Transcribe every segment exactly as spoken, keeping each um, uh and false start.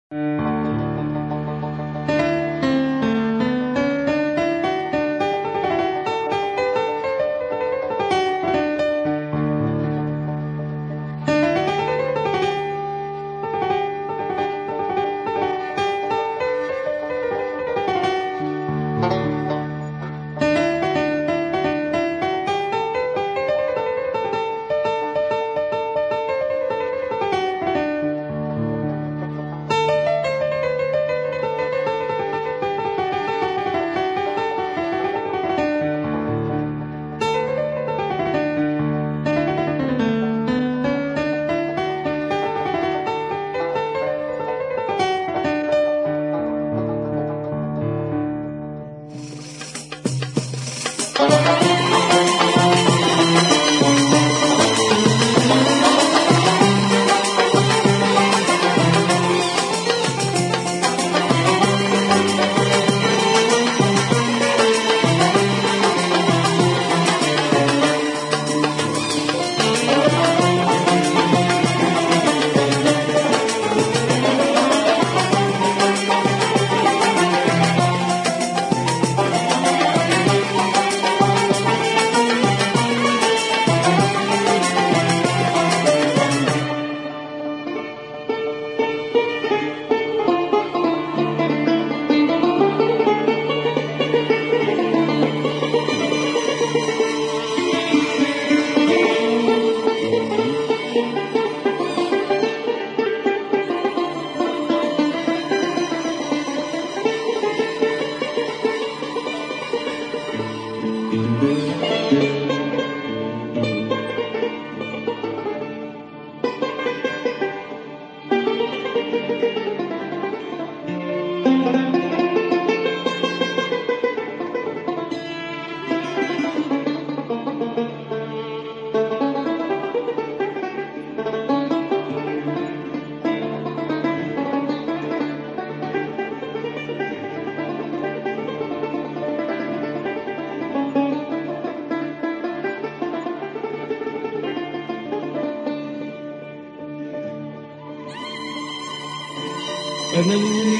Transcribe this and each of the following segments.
أنا اللي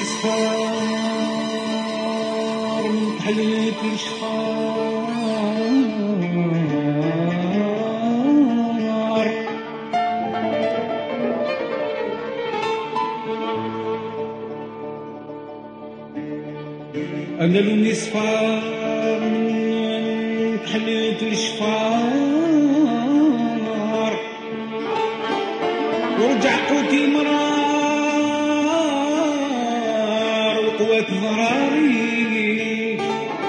صفار من حليت الشفار أنا اللي صفار من حليت الشفار ورجع قوتي مرار قوة ضراري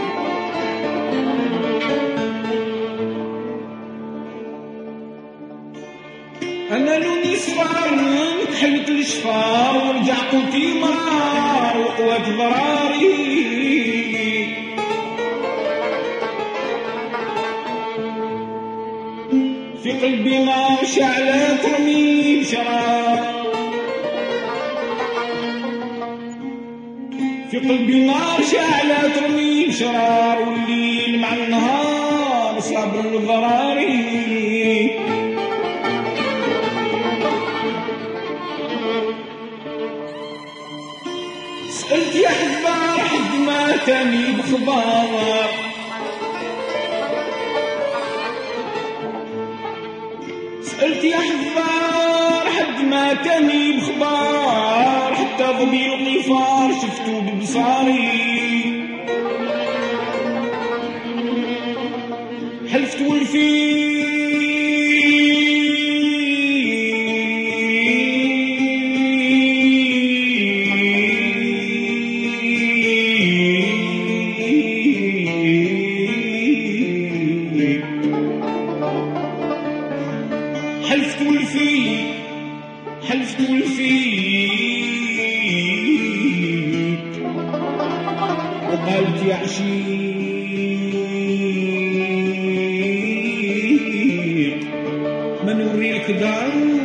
أنا لوني صفار تحلت الشفار ورجع قوتي مرار وقوة ضراري في قلبي نار شعلة ترمي بشرار في قلبي نار شعلة ترمي بشرار والليل مع النهار صابر الضراري سألت يا حذار حد ما تاني بخبار سألت يا حذار حد ما تاني بخبار حتى ظبي القفار شفتو ببصاري حلفت والفي حلفت والفي حلفت والفي وقالت يا عشيق ما نوريلك داري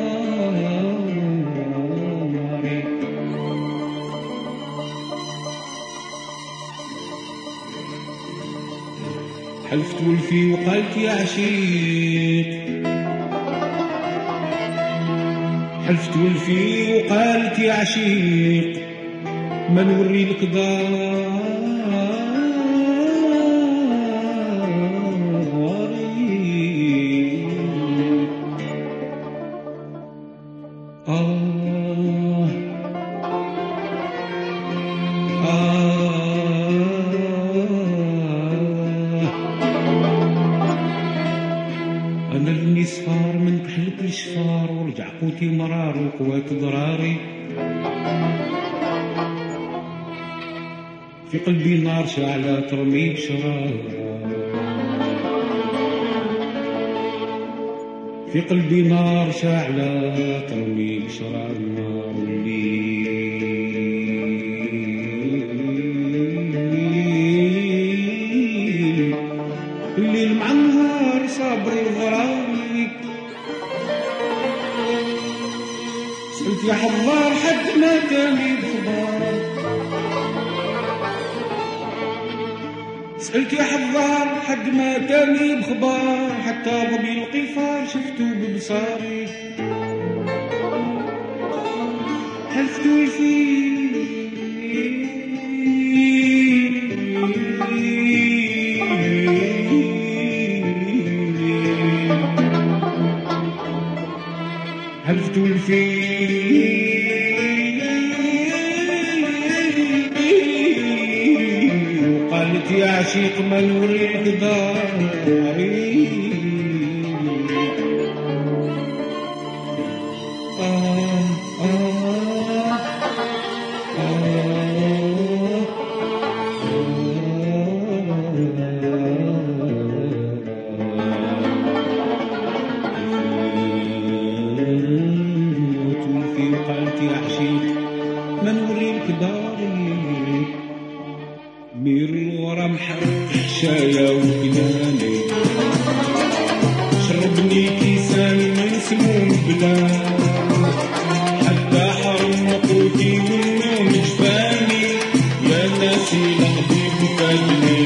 حلفت والفي وقالت يا عشيق حلفت ولفي وقالت يا عشيق ما نوري لك داري آه آه أنا اللي صفار من كحلك الشفار ورجع قوتي مرار وقوات ضراري في قلبي نار شاعلة ترمي بشرار في قلبي نار شاعلة ترمي بشرار النار الليل الليل مع النهار صابر الغرامي سألت يا حضار حد ما تاني بخبار سألت يا حضار حد ما تاني بخبار حتى ظبي القفار شفتو ببصاري حلفت فيه حلفت فيه وقالت يا عشيق ما نوريك داري آه آه آه وتوفي وقالت يا عشيق ما نوريك داري مير ورا محرق حشايا وكناني شربني كيسان من سموم بلاد حتى حرم قوتي والنوم جفاني يا ناسي لقضي بكلمي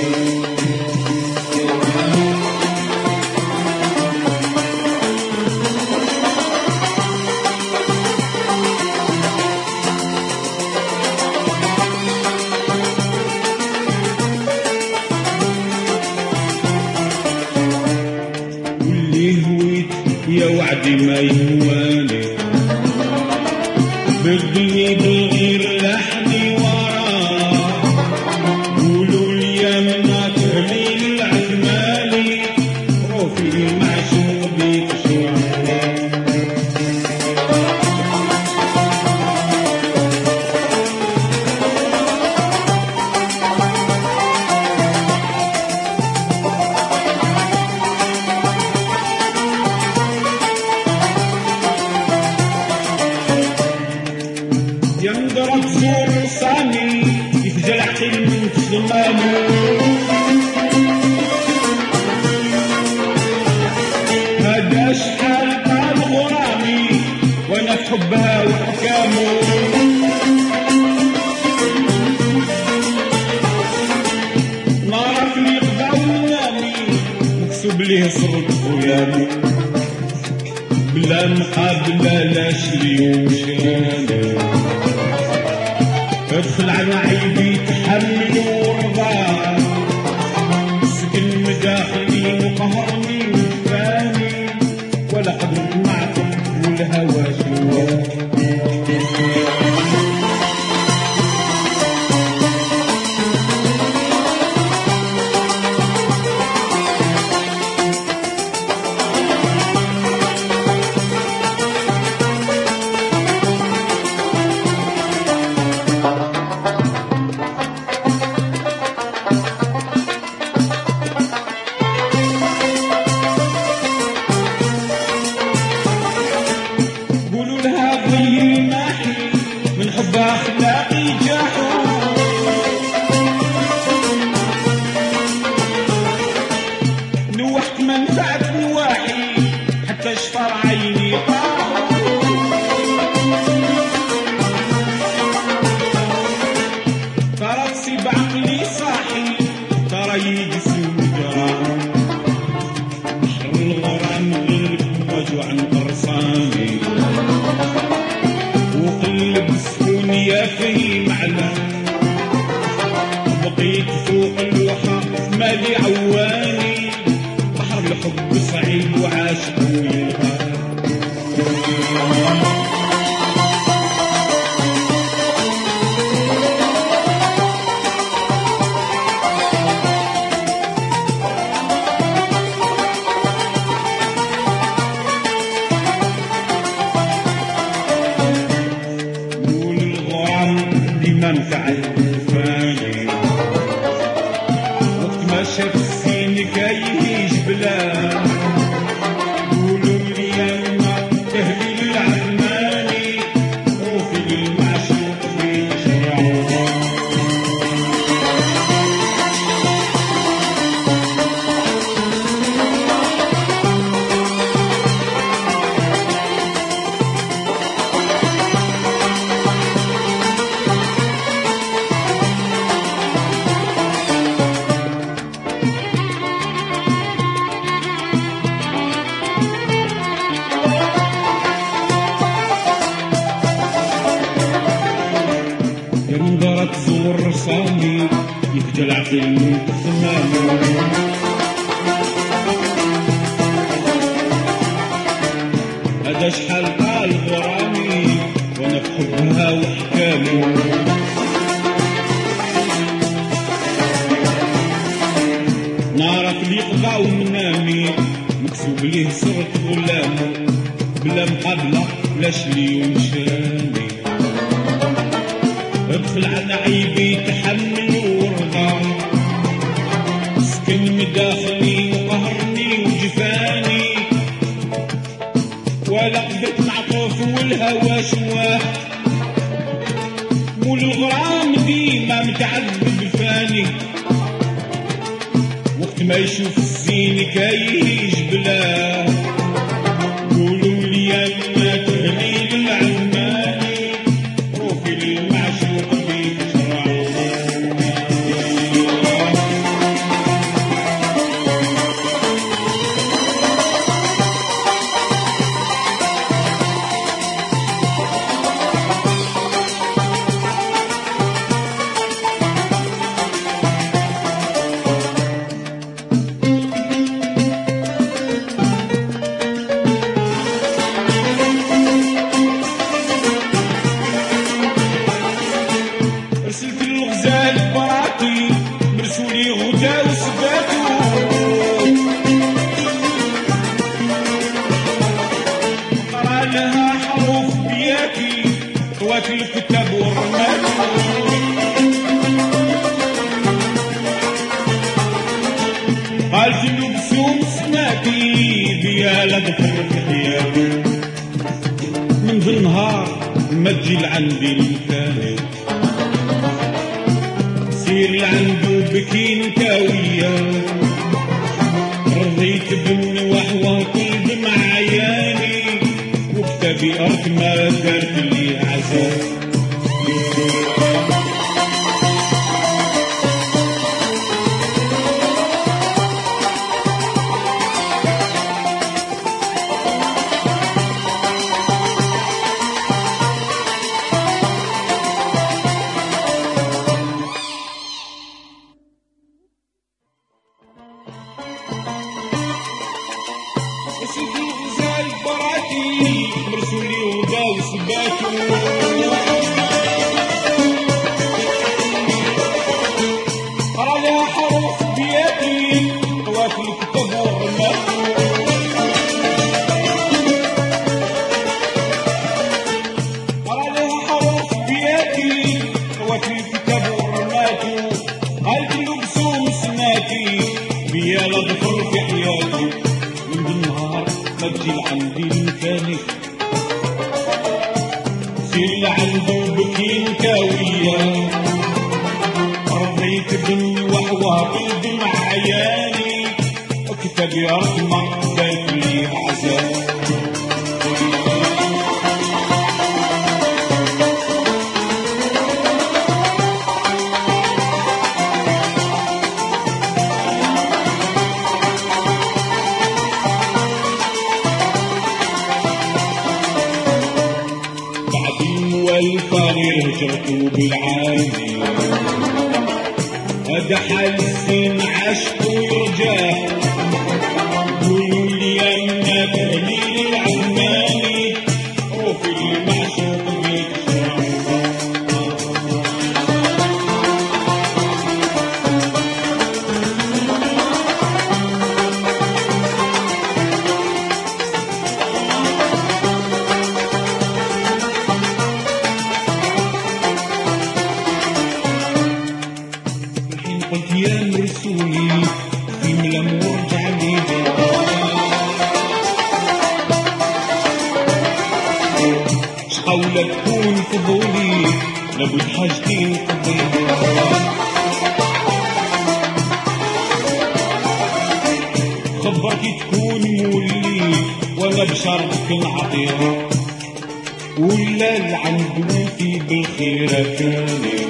يا وعدي ما يهواني بدني بالغير لحني وراه قولوا لي يا منا تهليل العثماني روحي المعشوقي تشوعها ينضرب زور صامي يفجل عقل من تسلماني هذا شحال طال غرامي وانا في حبها وحكامه نعرف لي قضا ونامي مكسوب ليه صرت خويامي بلا مقابلة لا شري وشاني ادخل على عيبي تحمل ورضا سكن مداخلي وقهرني وفاني ولا قدرت معكم والهوى جوا أخلاقي جحود نوحت منفعة نواحي حتى شفر عيني ترى راسي بعقلي صاحي ترى يجسم جرام بحر الغرام غير وجوع قرصاني ما فيه معنى. بقيت فوق الوحى مالي عواني، بحر الحب صعيب وعاشق ويلغى. منفعل فاني وقت ما شاف السين كايهيج بلاد. قولوا لي يما تهليل العلماني وفي المعشوق في شرعه. نظرة زور رسامي يفجل عقل من تخمامه. هذا شحال قال غرامي وانا في حبها وحكامه. نعرف لي قضاء ومنامي مكسوب ليه صرت غلامه، بلا مقابلة بلا شلي ومشاني. ادخل على عيبي تحمل ورضا، سكن مداخلي وقهرني وجفاني، ولا قدرت معطوف والهوى شواه. مول الغرام ديما متعذب فاني، وقت ما يشوف الزين كايهيج بلاه. قولوا لي يا ما تهليل العلماني وفي المعشوق في شرعه. رسلت الغزال براتي مرسولي غدا وسباتو، قرا لها حروف بياكي طوات الكتاب ورماتو. قالت له بسوم سماتي بيا لا ذكر في حياتي، من ذي النهار ما تجي لعندي المكاني. سير لعندو بكين كاوية، رضيت بالنوحوة طيب مع عياني، وكتابي أرض ما دارت لي عذاب. سيدي غزال براتي مرسولي ودا وسباتو، قرا لها حروف بيدي طوات الكتاب ورماتو. قرا لها حروف بيدي طوات الكتاب ورماتو. قالت له بسوم سماتي بيا لا ظفر في حياتي، من بالنهار ما تجي لعندي المكاني. سير لعندو بكين كاوية، رضيت بالنوحوة بالدمع عياني، وكتابي رقمة دارت لي عذاب. والفاني هجرته بالعالي هذا حال السن عشق ويرجاه قولوا لي أنا تهليل العماني وفي المعشوق بيتشرع قلت يا مرسولي في ملام ورجع لي شقولة تكون فضولي لابد حاجتي نقضيها خبرتي تكون مولي وانا بشرطك نعطيها ولا العند في بالخير كاني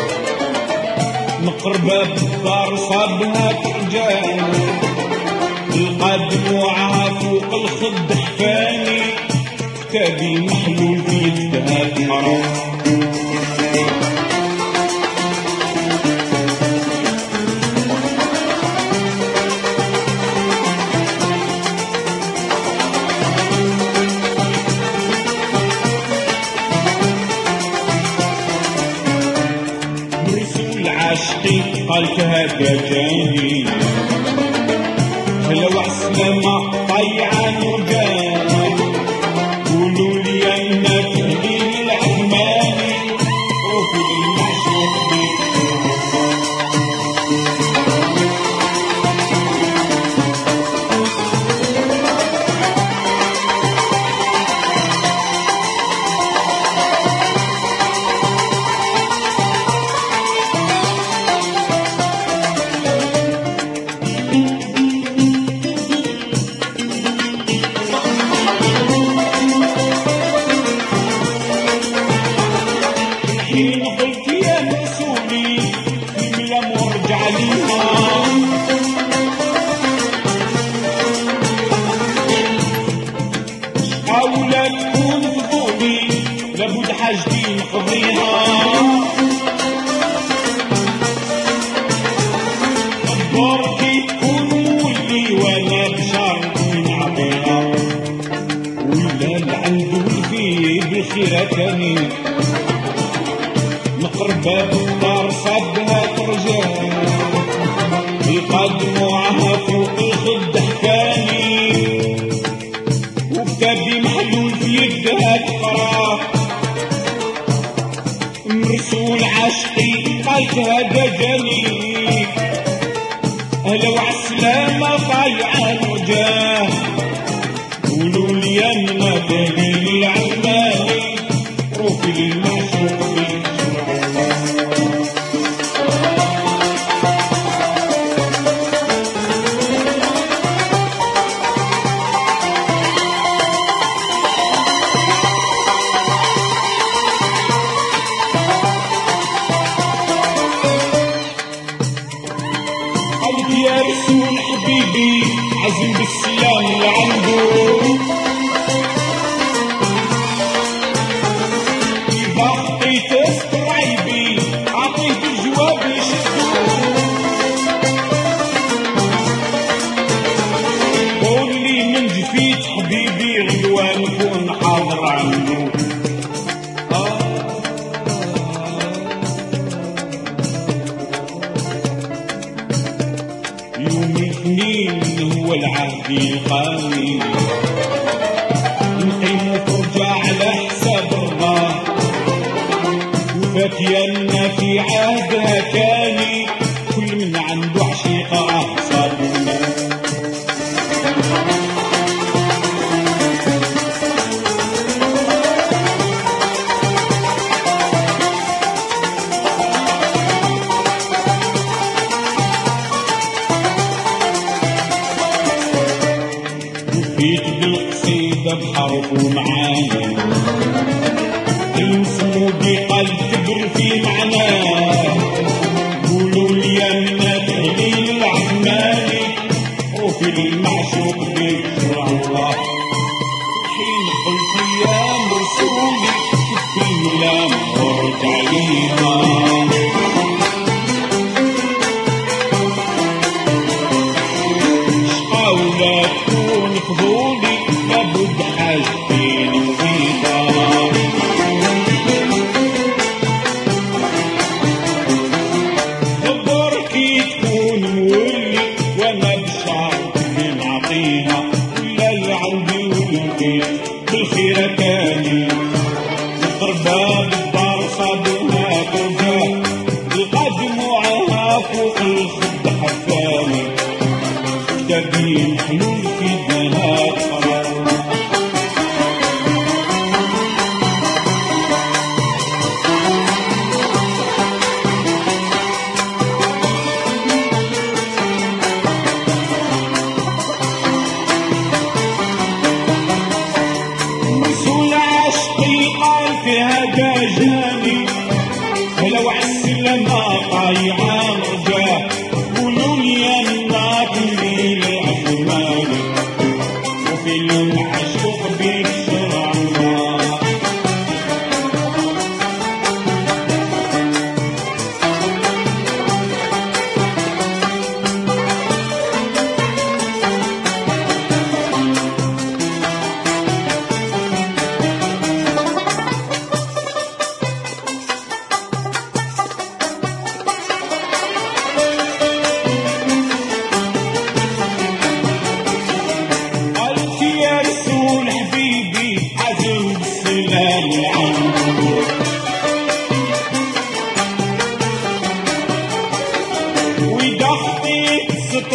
مقربة بالدار صابها ترجاني تلقى دموعها فوق الخد حفاني كتابي محلول في يدها تمرض عاشقي قالت هذا جاني هلا وعسلامة طيعان وجاني قولوا لي أنا تهليل العماني وفي المعشوق بيك حين قلت يا مرسولي في ملام ورجع ليها حاولت تكون فضولي لابد حاجتي نقضيها خبرتي تكون مولي وانا بشرطي نعطيها ولا العند والفي بخير كاني مقربة بالدار صابها ترجع يلقى دموعها فوق الخد حكاني وكتابي محلول في يدها تقرا مرسول عاشقي قالت هذا جاني هلا وعسلامة طايعة الوجاه قولوا لي أنا دليل العماني روحي للمعشوق بيك يا رسول حبيبي عزم بالسلام لعنده إذا خطيت استر عيبي أعطيه الجواب يشدو قول لي من جفيت حبيبي غدوة نكون حاضر عنده يوم الاثنين هو العهد القوي نقيم فرجة على حساب الله وفاتينا في عهدها كاني كل من عنده عشيقة أحسابنا جيت بالقصيدة بحرف ومعاني المسمودي قال تبر في معناه قولوا لي أنا تهليل العماني وفي المعشوق بيشرع الله حين قلت يا مرسولي في الملام ورجع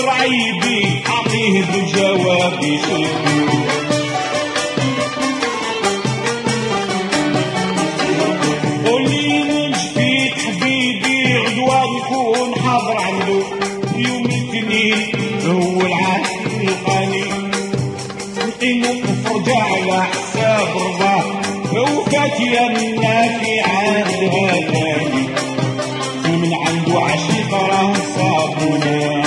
عيبي أعطيه بالجواب يسد. قولي من جفيت حبيبي غدوة نكون حاضر عنده يوم الاثنين هو العهد القاني نقيمو فرجة على حساب رضاه وفات يمناكي عهدها ثاني من عنده عشيق راه صابونا.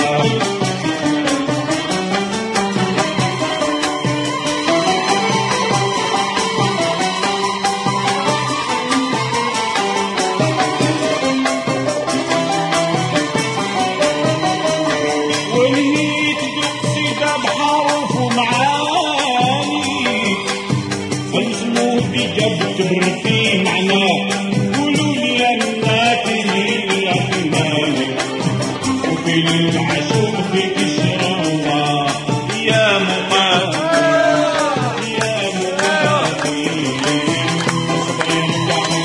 ونهيت بقصيدة بحرف ومعاني فالمسموه دي جاب تبر فيه معناه قولوا لي انك اللي اخمالك وفي العشوق فيك الشراوة يا مقاتل يا مقاتل اصبر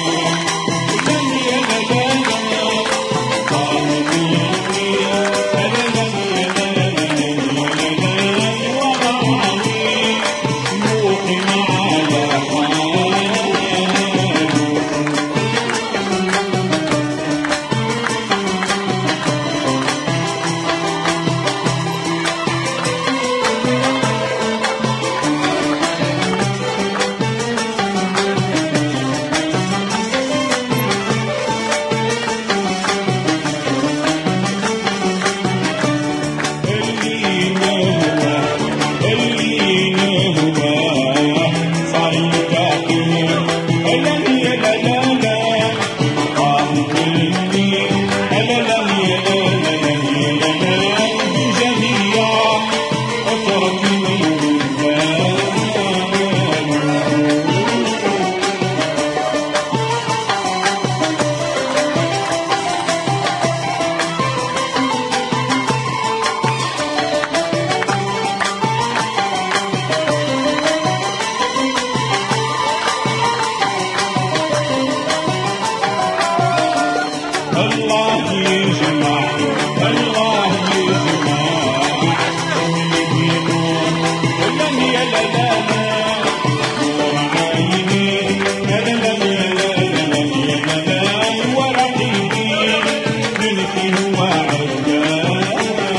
الله يجمع الله يجمع اللي بينون ولن يا لا لا لا نور عيني لا لا لا لا لا يا لا ورا قلبي من فيه وعداه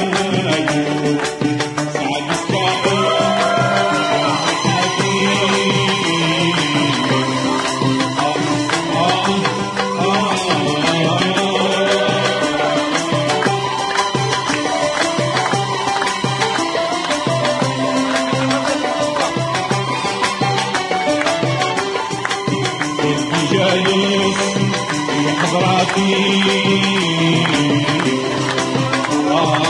سعد الساقي جالس في حضراتي